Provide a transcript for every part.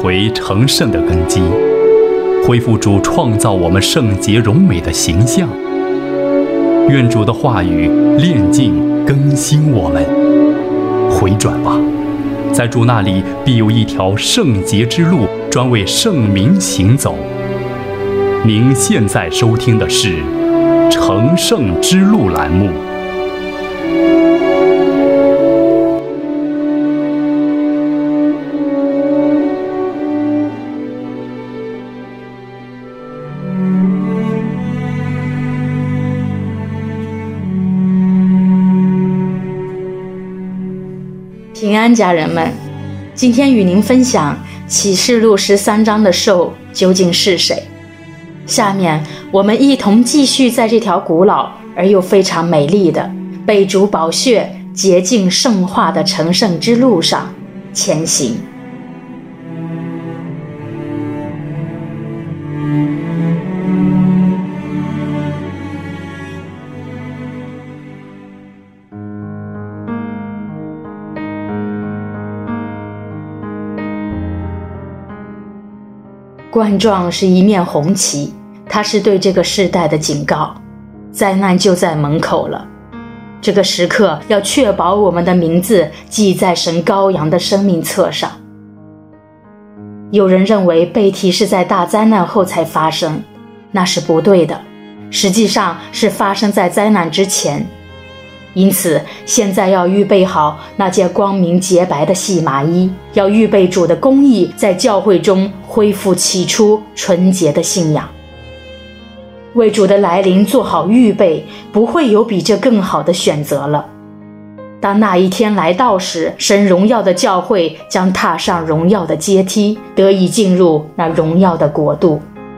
回成圣的根基，恢复主创造我们圣洁荣美的形象。愿主的话语炼净更新我们。回转吧，在主那里必有一条圣洁之路，专为圣民行走。您现在收听的是成圣之路栏目。 平安家人们，今天与您分享启示录13章的兽究竟是谁。下面我们一同继续在这条古老而又非常美丽的被主宝血洁净圣化的成圣之路上前行。冠状是一面红旗，它是对这个世代的警告，灾难就在门口了。这个时刻要确保我们的名字记在神羔羊的生命册上。有人认为被提是在大灾难后才发生，那是不对的，实际上是发生在灾难之前。因此现在要预备好那件光明洁白的细麻衣，要预备主的公义在教会中恢复起初纯洁的信仰。为主的来临做好预备，不会有比这更好的选择了。当那一天来到时，神荣耀的教会将踏上荣耀的阶梯，得以进入那荣耀的国度。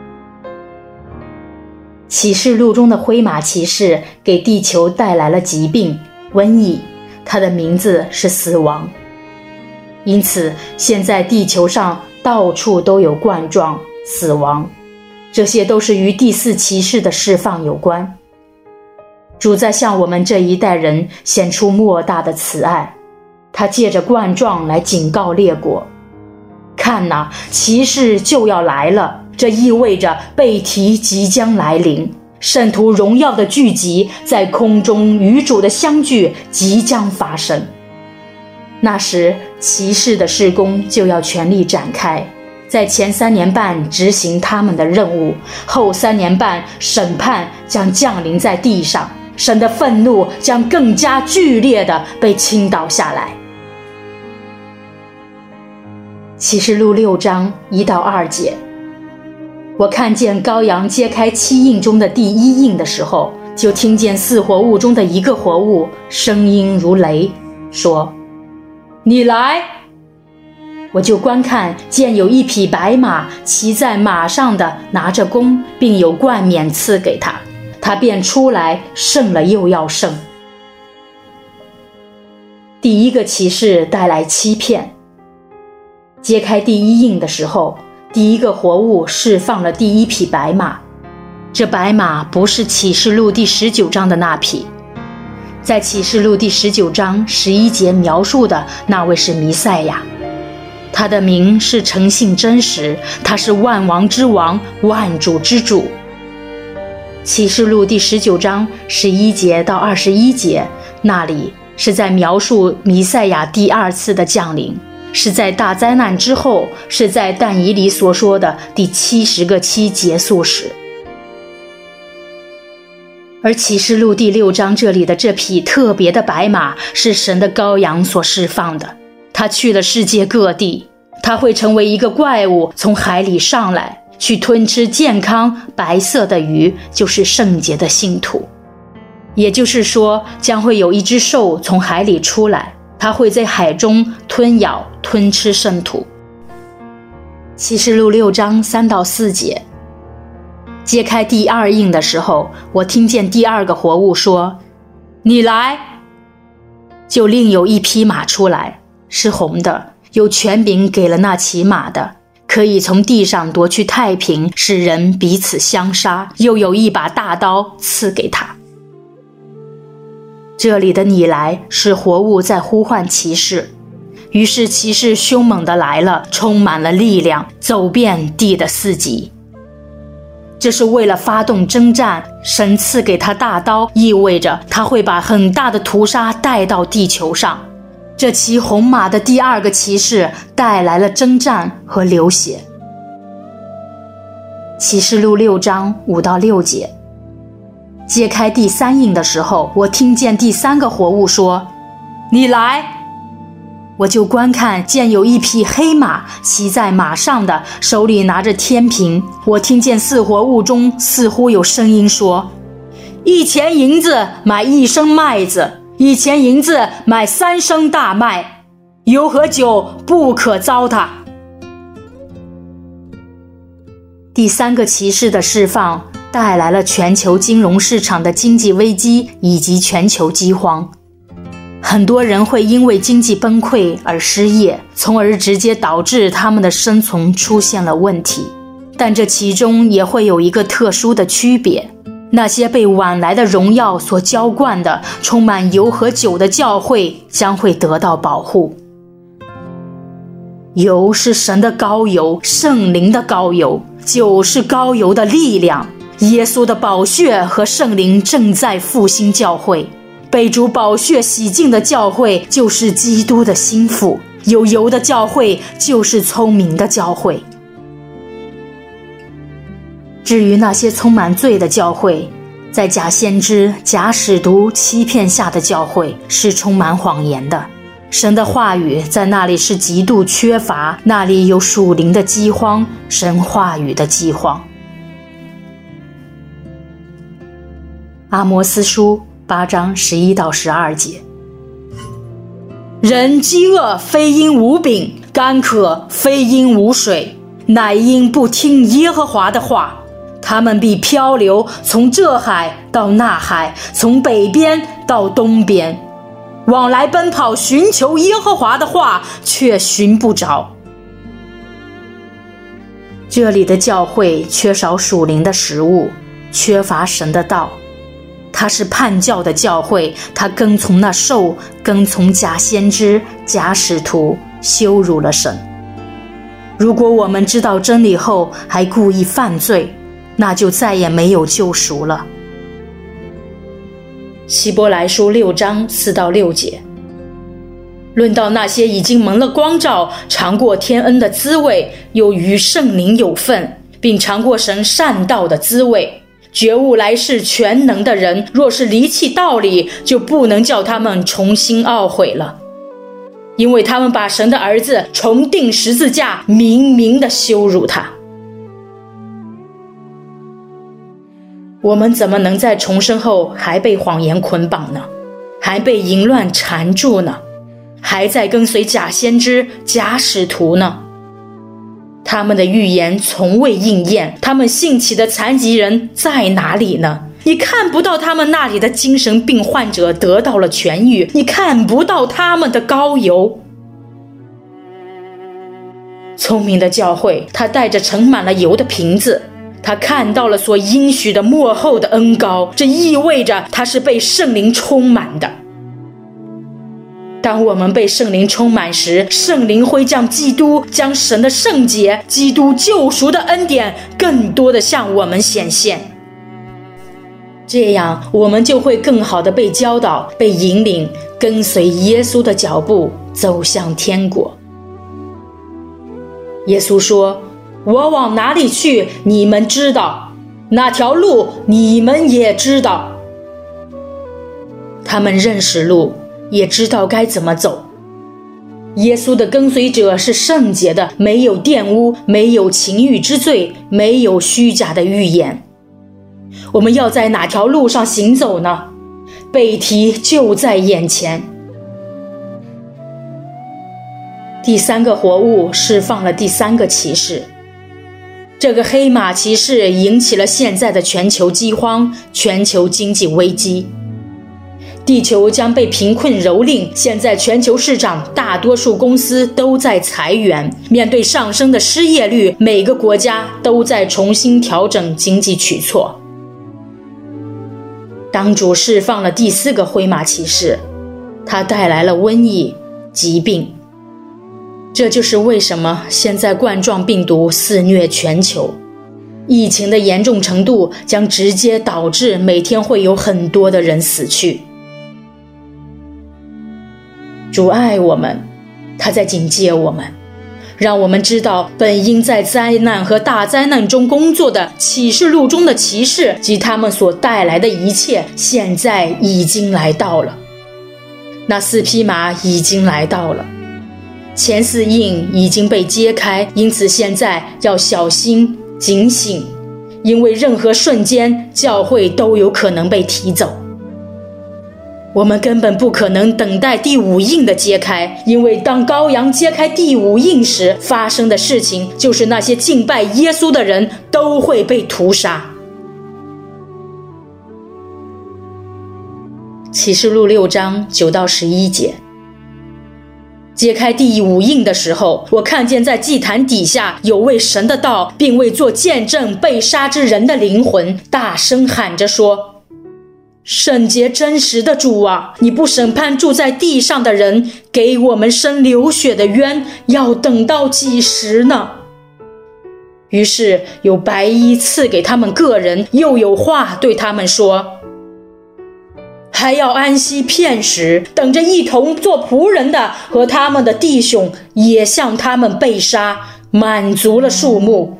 启示录中的灰马骑士给地球带来了疾病、瘟疫，他的名字是死亡。因此现在地球上到处都有冠状、死亡，这些都是与第四骑士的释放有关。主在向我们这一代人显出莫大的慈爱，他借着冠状来警告列国。看哪，骑士就要来了，这意味着被提即将来临，圣徒荣耀的聚集在空中与主的相聚即将发生。那时骑士的事工就要全力展开，在前3年半执行他们的任务，后3年半审判将降临在地上，神的愤怒将更加剧烈地被倾倒下来。启示录6章1到2节，我看见羔羊揭开7印中的第1印的时候，就听见4活物中的一个活物声音如雷，说：你来。我就观看，见有一匹白马，骑在马上的拿着弓，并有冠冕赐给他，他便出来，胜了又要胜。第一个骑士带来欺骗。揭开第1印的时候，第一个活物释放了第1匹白马。这白马不是启示录第19章的那匹，在启示录第19章11节描述的那位是弥赛亚，他的名是诚信真实，他是万王之王，万主之主。启示录第19章11节到21节，那里是在描述弥赛亚第2次的降临，是在大灾难之后，是在但以理所说的第70个期结束时。而启示录第6章这里的这匹特别的白马是神的羔羊所释放的，他去了世界各地，他会成为一个怪物从海里上来，去吞吃健康白色的鱼，就是圣洁的信徒。也就是说，将会有一只兽从海里出来，它会在海中吞咬吞吃圣徒。启示录6章3到4节，揭开第2印的时候，我听见第2个活物说：你来。就另有一匹马出来，是红的，有权柄给了那骑马的，可以从地上夺去太平，使人彼此相杀，又有一把大刀赐给他。这里的你来是活物在呼唤骑士， 于是骑士凶猛地来了，充满了力量，走遍地的四极。这是为了发动征战，神赐给他大刀，意味着他会把很大的屠杀带到地球上。这骑红马的第二个骑士带来了征战和流血。启示录6章5到6节。揭开第三印的时候，我听见第三个活物说：“你来！”我就观看，见有一匹黑马，骑在马上的手里拿着天平。我听见四活物中似乎有声音说：“1钱银子买1升麦子，1钱银子买3升大麦，油和酒不可糟蹋。”第三个骑士的释放带来了全球金融市场的经济危机以及全球饥荒。很多人会因为经济崩溃而失业，从而直接导致他们的生存出现了问题。但这其中也会有一个特殊的区别，那些被晚来的荣耀所浇灌的充满油和酒的教会将会得到保护。油是神的膏油，圣灵的膏油，酒是膏油的力量。耶稣的宝血和圣灵正在复兴教会，被主宝血洗净的教会就是基督的心腹，有油的教会就是聪明的教会。至于那些充满罪的教会，在假先知、假使徒欺骗下的教会是充满谎言的。神的话语在那里是极度缺乏，那里有属灵的饥荒，神话语的饥荒。阿摩斯书8章11到12节。人饥饿非因无饼，干渴非因无水，乃因不听耶和华的话。他们必漂流，从这海到那海，从北边到东边，往来奔跑，寻求耶和华的话，却寻不着。这里的教会缺少属灵的食物，缺乏神的道。它是叛教的教会，它跟从那兽，跟从假先知、假使徒，羞辱了神。如果我们知道真理后还故意犯罪，那就再也没有救赎了。希伯来书6章4到6节。论到那些已经蒙了光照，尝过天恩的滋味，又与圣灵有份，并尝过神善道的滋味，觉悟来世全能的人，若是离弃道理，就不能叫他们重新懊悔了，因为他们把神的儿子重钉十字架，明明地羞辱他。我们怎么能在重生后还被谎言捆绑呢？还被淫乱缠住呢？还在跟随假先知、假使徒呢？他们的预言从未应验，他们兴起的残疾人在哪里呢？你看不到他们那里的精神病患者得到了痊愈，你看不到他们的膏油。聪明的教会，他带着盛满了油的瓶子，他看到了所应许的末后的恩膏，这意味着他是被圣灵充满的。当我们被圣灵充满时，圣灵会将基督、将神的圣洁、基督救赎的恩典更多的向我们显现。这样我们就会更好的被教导、被引领，跟随耶稣的脚步走向天国。耶稣说：“我往哪里去，你们知道；那条路你们也知道。”他们认识路，也知道该怎么走。耶稣的跟随者是圣洁的，没有玷污，没有情欲之罪，没有虚假的预言。我们要在哪条路上行走呢？背题就在眼前。第三个活物释放了第三个骑士。这个黑马骑士引起了现在的全球饥荒、全球经济危机。地球将被贫困蹂躏，现在全球市场大多数公司都在裁员，面对上升的失业率，每个国家都在重新调整经济举措。当主释放了第四个灰马骑士，他带来了瘟疫、疾病。 这就是为什么现在冠状病毒肆虐全球，疫情的严重程度将直接导致每天会有很多的人死去。主爱我们，他在警戒我们，让我们知道本应在灾难和大灾难中工作的启示录中的骑士及他们所带来的一切现在已经来到了。那4匹马已经来到了，前4印已经被揭开，因此现在要小心警醒，因为任何瞬间教会都有可能被提走。我们根本不可能等待第5印的揭开，因为当羔羊揭开第5印时发生的事情，就是那些敬拜耶稣的人都会被屠杀。启示录6章9到11节。揭开第5印的时候，我看见在祭坛底下有为神的道并为做见证被杀之人的灵魂大声喊着说：圣洁真实的主啊，你不审判住在地上的人，给我们生流血的冤，要等到几时呢？于是有白衣赐给他们个人，又有话对他们说：还要安息片时，等着一同做仆人的和他们的弟兄也像他们被杀，满足了数目。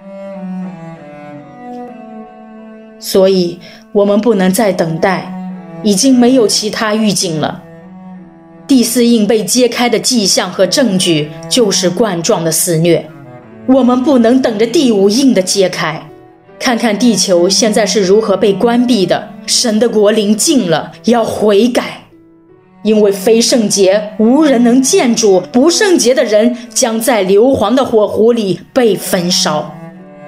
所以我们不能再等待，已经没有其他预警了。第4印被揭开的迹象和证据就是冠状的肆虐，我们不能等着第5印的揭开。看看地球现在是如何被关闭的，神的国临近了，要悔改，因为非圣洁无人能见主，不圣洁的人将在硫磺的火湖里被焚烧。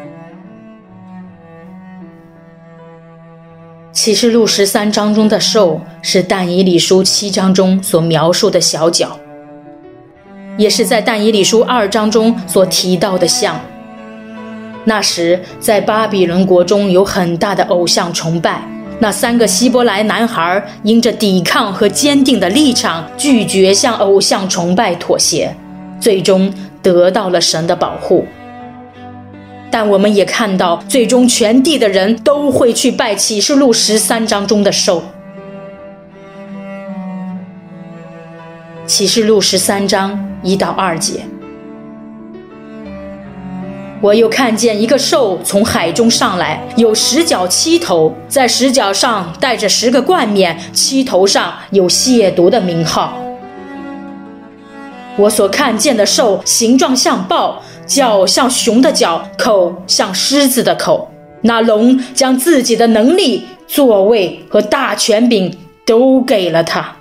启示录13章中的兽是但以理书7章中所描述的小角，也是在但以理书2章中所提到的像。那时在巴比伦国中有很大的偶像崇拜，那3个希伯来男孩因着抵抗和坚定的立场，拒绝向偶像崇拜妥协，最终得到了神的保护。但我们也看到，最终全地的人都会去拜启示录13章中的兽。启示录13章1到2节。我又看见一个兽从海中上来，有10角7头，在10角上带着10个冠冕，7头上有亵渎的名号。我所看见的兽形状像豹，角像熊的角，口像狮子的口。那龙将自己的能力、座位和大权柄都给了他。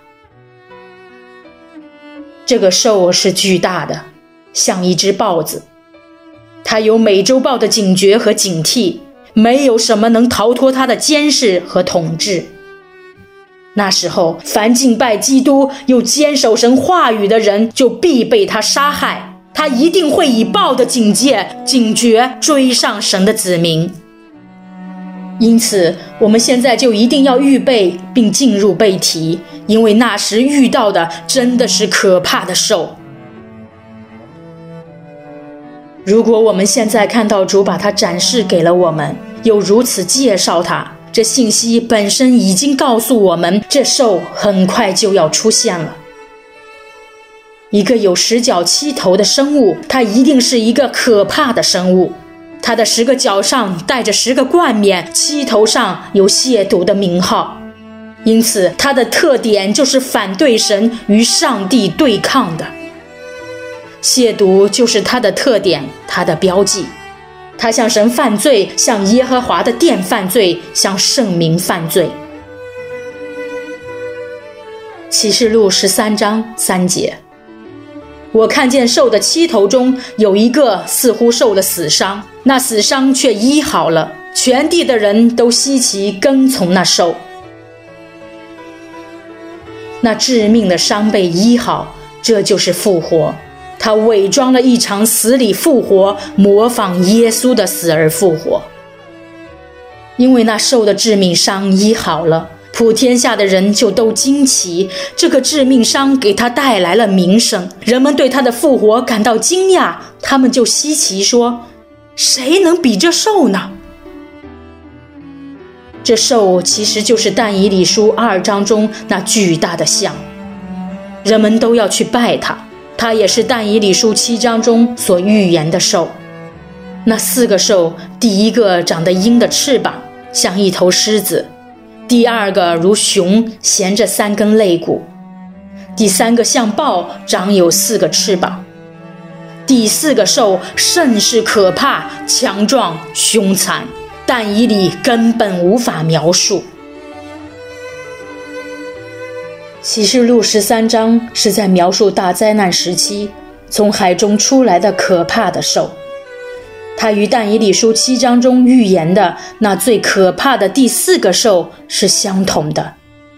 这个兽是巨大的，像一只豹子。他有美洲豹的警觉和警惕，没有什么能逃脱他的监视和统治。那时候，凡敬拜基督又坚守神话语的人，就必被他杀害。他一定会以豹的警觉追上神的子民。因此，我们现在就一定要预备并进入背题，因为那时遇到的真的是可怕的兽。如果我们现在看到主把它展示给了我们，又如此介绍它，这信息本身已经告诉我们，这兽很快就要出现了。一个有10角7头的生物，它一定是一个可怕的生物。它的10个角上带着10个冠冕，7头上有亵渎的名号。因此，它的特点就是反对神，与上帝对抗的。亵渎就是他的特点，他的标记。他向神犯罪，向耶和华的殿犯罪，向圣民犯罪。启示录13章3节。我看见兽的7头中有一个似乎受了死伤，那死伤却医好了，全地的人都稀奇跟从那兽。那致命的伤被医好，这就是复活。他伪装了一场死里复活，模仿耶稣的死而复活。因为那兽的致命伤医好了， 普天下的人就都惊奇，这个致命伤给他带来了名声，人们对他的复活感到惊讶，他们就稀奇说，谁能比这兽呢？这兽其实就是但以理书2章中那巨大的像，人们都要去拜它，它也是但以理书7章中所预言的兽。那4个兽，第一个长得鹰的翅膀，像一头狮子；第2个如熊，衔着3根肋骨；第3个像豹，长有4个翅膀；第4个兽甚是可怕、强壮、凶残，但以理根本无法描述。启示录13章是在描述大灾难时期从海中出来的可怕的兽，它与但以理书7章中预言的那最可怕的第4个兽是相同的。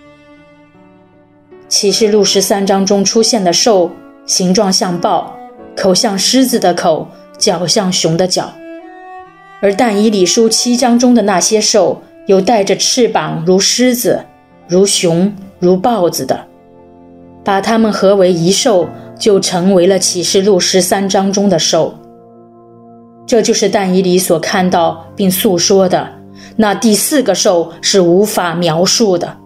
启示录13章中出现的兽形状像豹，口像狮子的口，脚像熊的脚，而但以理书7章中的那些兽有带着翅膀如狮子、如熊、如豹子的，把它们合为一兽，就成为了启示录13章中的兽。这就是但以理所看到并诉说的，那第4个兽是无法描述的。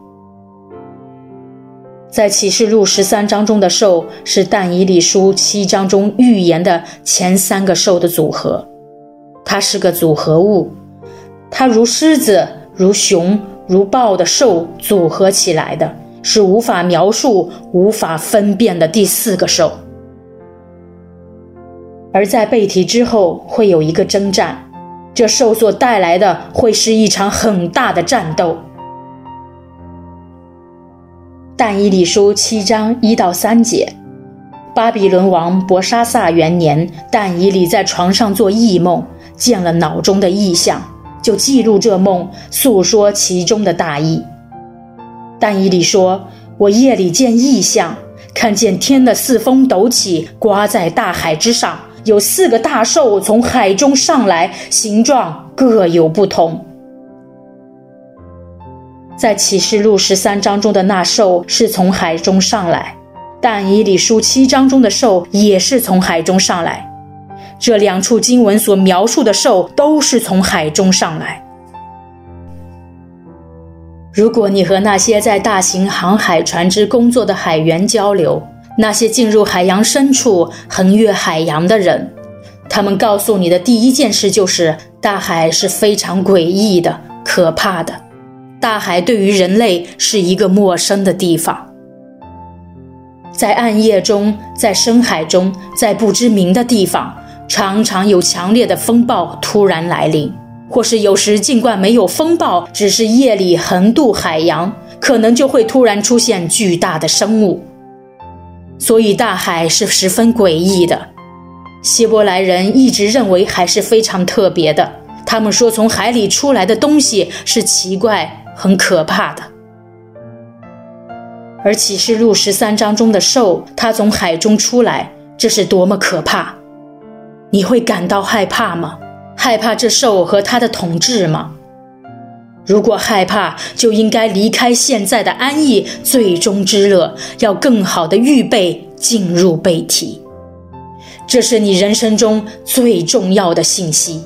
在启示录13章中的兽是但以理书7章中预言的前3个兽的组合，它是个组合物，它如狮子、如熊、如豹的兽组合起来的，是无法描述、无法分辨的第4个兽。而在被提之后会有一个征战，这兽所带来的会是一场很大的战斗。但以理书7章1到3节，巴比伦王伯沙撒元年，但以理在床上做异梦，见了脑中的异象，就记录这梦，诉说其中的大意。但以理说，我夜里见异象，看见天的4风陡起，刮在大海之上，有4个大兽从海中上来，形状各有不同。在启示录13章中的那兽是从海中上来，但以理书7章中的兽也是从海中上来，这2处经文所描述的兽都是从海中上来。如果你和那些在大型航海船只工作的海员交流，那些进入海洋深处横越海洋的人，他们告诉你的第一件事就是大海是非常诡异的、可怕的。大海对于人类是一个陌生的地方。在暗夜中，在深海中，在不知名的地方，常常有强烈的风暴突然来临，或是有时尽管没有风暴，只是夜里横渡海洋，可能就会突然出现巨大的生物。所以大海是十分诡异的。希伯来人一直认为海是非常特别的，他们说从海里出来的东西是奇怪、很可怕的。而启示录13章中的兽，它从海中出来，这是多么可怕！你会感到害怕吗？害怕这兽和它的统治吗？如果害怕，就应该离开现在的安逸、最终之乐，要更好的预备进入被提。这是你人生中最重要的信息。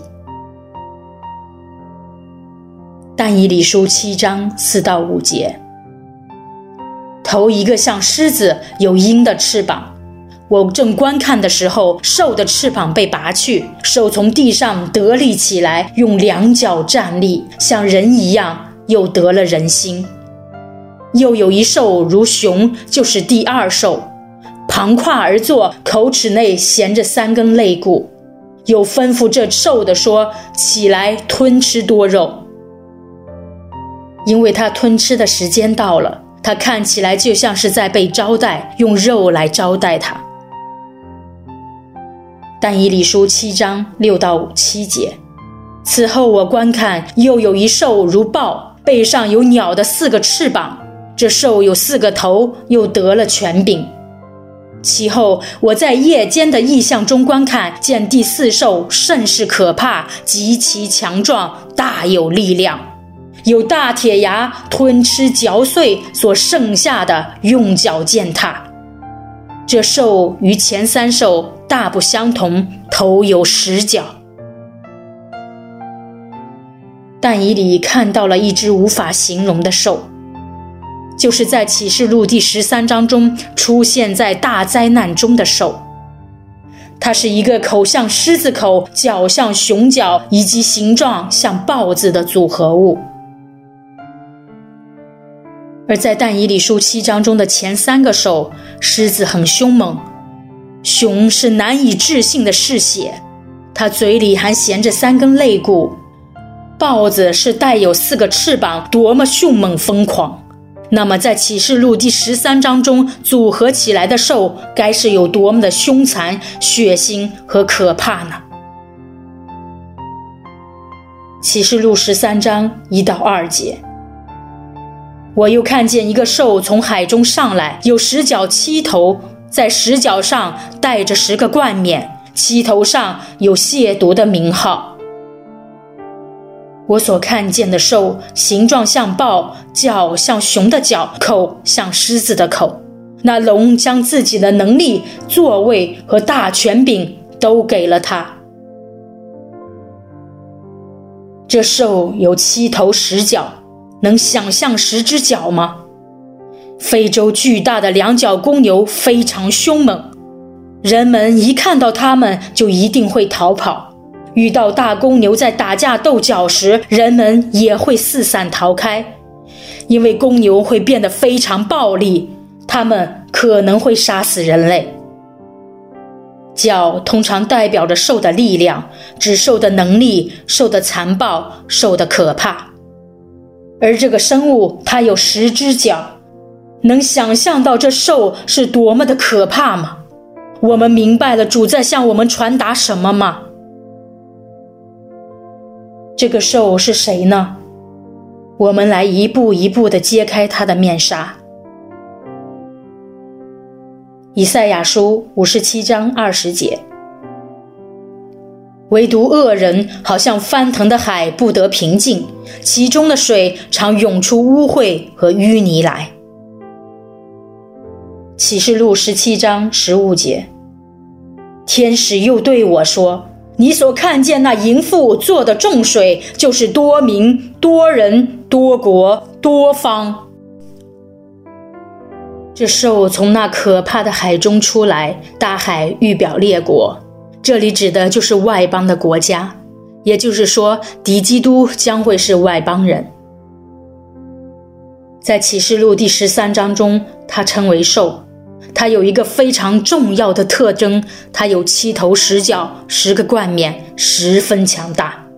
但以理书7章4到5节，头一个像狮子，有鹰的翅膀。我正观看的时候，兽的翅膀被拔去，兽从地上得立起来，用2脚站立，像人一样，又得了人心。又有一兽如熊，就是第2兽，旁跨而坐，口齿内衔着3根肋骨。又吩咐这兽的说，起来吞吃多肉。因为他吞吃的时间到了，他看起来就像是在被招待，用肉来招待他。但以理书7章6到7节，此后我观看，又有一兽如豹，背上有鸟的4个翅膀，这兽有4个头，又得了权柄。其后我在夜间的异象中观看，见第4兽甚是可怕，极其强壮，大有力量。 有大铁牙吞吃嚼碎所剩下的用脚践踏。这兽与前3兽大不相同，头有10角。但以理看到了一只无法形容的兽，就是在启示录第13章中出现在大灾难中的兽。它是一个口像狮子口、脚像熊脚以及形状像豹子的组合物。而在但以理书7章中的前3个兽，狮子很凶猛，熊是难以置信的嗜血，它嘴里还衔着3根肋骨，豹子是带有4个翅膀，多么凶猛疯狂。那么在启示录第13章中组合起来的兽该是有多么的凶残、血腥和可怕呢？启示录13章1到2节，我又看见一个兽从海中上来，有10角7头，在10角上带着10个冠冕，7头上有亵渎的名号。我所看见的兽形状像豹，脚像熊的脚，口像狮子的口。那龙将自己的能力、座位和大权柄都给了他。这兽有7头10角，能想象10只脚吗？非洲巨大的2角公牛非常凶猛，人们一看到它们就一定会逃跑。遇到大公牛在打架斗角时，人们也会四散逃开，因为公牛会变得非常暴力，它们可能会杀死人类。角通常代表着兽的力量、指兽的能力、兽的残暴、兽的可怕。而这个生物它有10只脚，能想象到这兽是多么的可怕吗？我们明白了主在向我们传达什么吗？这个兽是谁呢？我们来一步一步地揭开它的面纱。以赛亚书57章20节，唯独恶人好像翻腾的海，不得平静，其中的水常涌出污秽和淤泥来。启示录17章15节，天使又对我说，你所看见那淫妇做的众水，就是多民、多人、多国、多方。这兽从那可怕的海中出来，大海预表列国，这里指的就是外邦的国家，也就是说敌基督将会是外邦人。在启示录第13章中，它称为兽，它有一个非常重要的特征，它有7头10角10个冠冕，十分强大。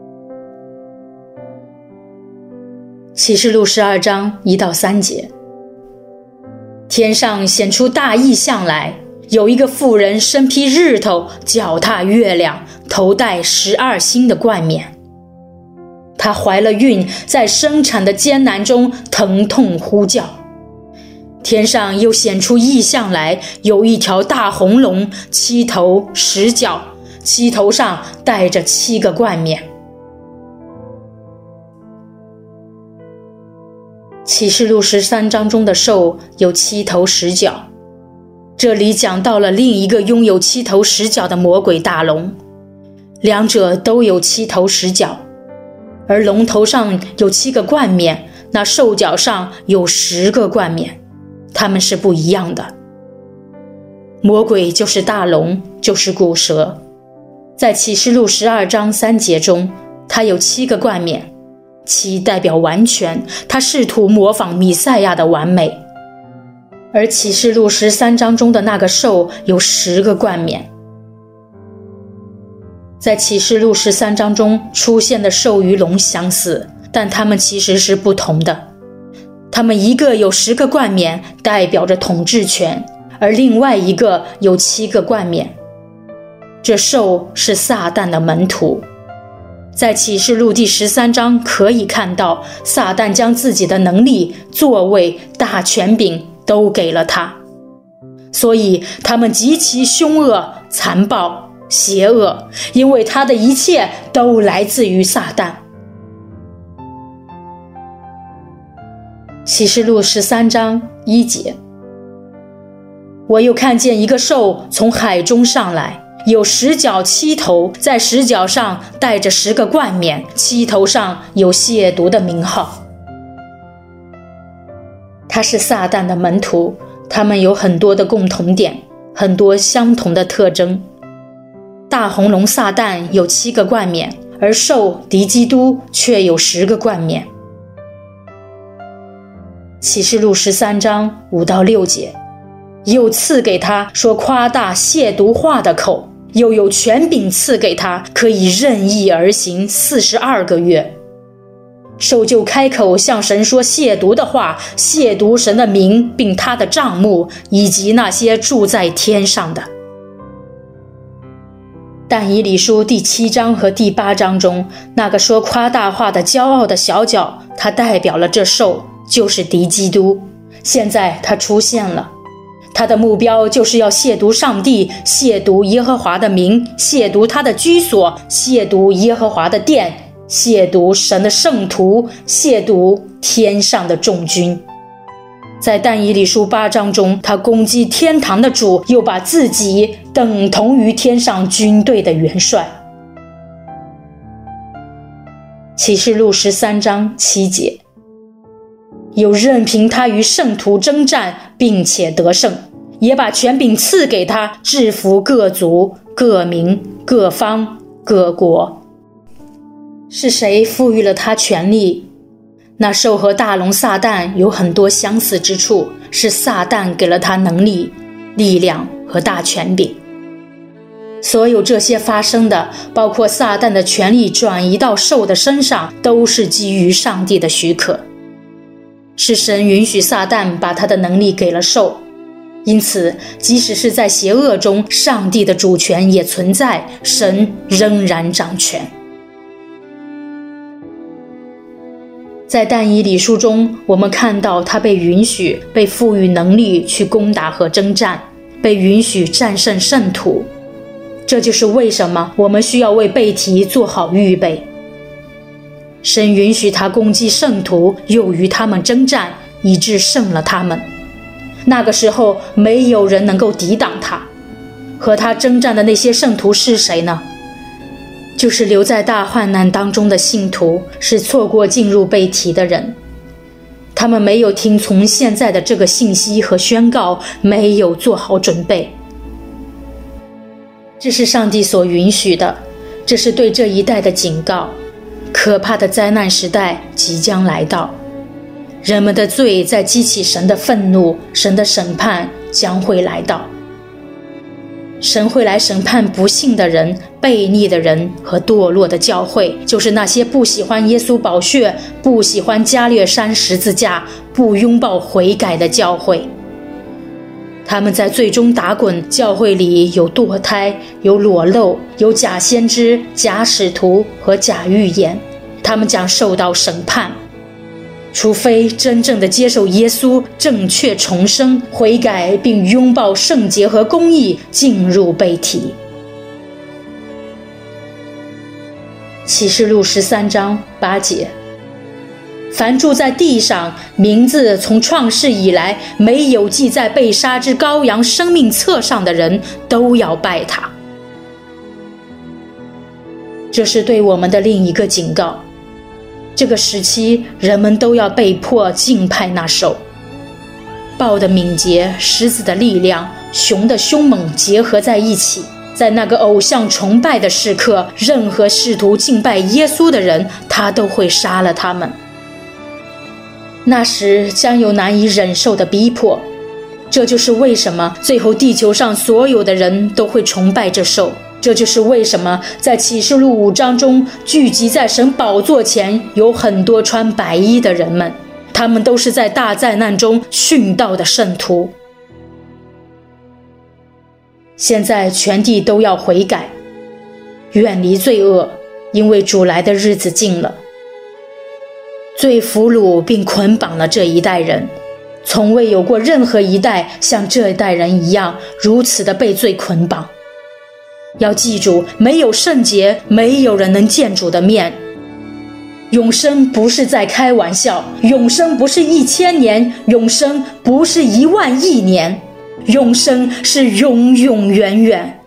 启示录12章1到3节，天上显出大异象来，有一个妇人身披日头，脚踏月亮，头戴12星的冠冕。她怀了孕，在生产的艰难中疼痛呼叫。天上又显出异象来，有一条大红龙，7头10角，7头上带着7个冠冕。启示录13章中的兽有7头10角，这里讲到了另一个拥有7头10角的魔鬼大龙，两者都有7头10角，而龙头上有7个冠冕，那兽角上有10个冠冕，它们是不一样的。魔鬼就是大龙，就是古蛇。在启示录12章3节中，它有7个冠冕，7代表完全，它试图模仿弥赛亚的完美。而启示录13章中的那个兽有10个冠冕。在启示录13章中出现的兽与龙相似，但它们其实是不同的。它们一个有10个冠冕，代表着统治权，而另外一个有7个冠冕。这兽是撒旦的门徒。在启示录第13章可以看到，撒旦将自己的能力、座位、大权柄都给了他，所以他们极其凶恶、残暴、邪恶，因为他的一切都来自于撒旦。 启示录13章1节。我又看见一个兽从海中上来，有10角7头，在10角上带着10个冠冕，7头上有亵渎的名号。他是撒旦的门徒，他们有很多的共同点，很多相同的特征。大红龙撒旦有7个冠冕，而兽敌基督却有10个冠冕。启示录13章5到6节，又赐给他说夸大亵渎话的口，又有权柄赐给他，可以任意而行42个月。兽就开口向神说亵渎的话，亵渎神的名，并他的帐幕，以及那些住在天上的。但以理书第7章和第8章中，那个说夸大话的骄傲的小角，他代表了这兽，就是敌基督。现在他出现了，他的目标就是要亵渎上帝，亵渎耶和华的名，亵渎他的居所，亵渎耶和华的殿，亵渎神的圣徒，亵渎天上的众军。在但以理书8章中，他攻击天堂的主，又把自己等同于天上军队的元帅。启示录13章7节，又任凭他与圣徒征战，并且得胜，也把权柄赐给他，制服各族、各民、各方、各国。是谁赋予了他权力？那兽和大龙撒旦有很多相似之处，是撒旦给了他能力、力量和大权柄。所有这些发生的，包括撒旦的权力转移到兽的身上，都是基于上帝的许可。是神允许撒旦把他的能力给了兽，因此即使是在邪恶中，上帝的主权也存在，神仍然掌权。在但以理书中，我们看到他被允许、被赋予能力去攻打和征战，被允许战胜圣徒。这就是为什么我们需要为被提做好预备。神允许他攻击圣徒，又与他们征战，以致胜了他们。那个时候，没有人能够抵挡他。和他征战的那些圣徒是谁呢？就是留在大患难当中的信徒，是错过进入被提的人。他们没有听从现在的这个信息和宣告，没有做好准备。这是上帝所允许的，这是对这一代的警告。可怕的灾难时代即将来到，人们的罪在激起神的愤怒，神的审判将会来到。神会来审判不信的人、悖逆的人和堕落的教会，就是那些不喜欢耶稣宝血、不喜欢加略山十字架、不拥抱悔改的教会。他们在最终打滚，教会里有堕胎，有裸露，有假先知、假使徒和假预言，他们将受到审判。除非真正的接受耶稣，正确重生、悔改并拥抱圣洁和公义，进入被提。启示录13章8节，凡住在地上，名字从创世以来没有记在被杀之羔羊生命册上的人，都要拜他。这是对我们的另一个警告。这个时期，人们都要被迫敬拜那兽。豹的敏捷、狮子的力量、熊的凶猛结合在一起，在那个偶像崇拜的时刻，任何试图敬拜耶稣的人，他都会杀了他们。那时将有难以忍受的逼迫，这就是为什么最后地球上所有的人都会崇拜这兽。这就是为什么在启示录5章中，聚集在神宝座前有很多穿白衣的人们，他们都是在大灾难中殉道的圣徒。现在全地都要悔改，远离罪恶，因为主来的日子近了。罪俘虏并捆绑了这一代人，从未有过任何一代像这一代人一样如此的被罪捆绑。要记住，没有圣洁，没有人能见主的面。 永生不是在开玩笑，永生不是1000年，永生不是1万亿年，永生是永永远远。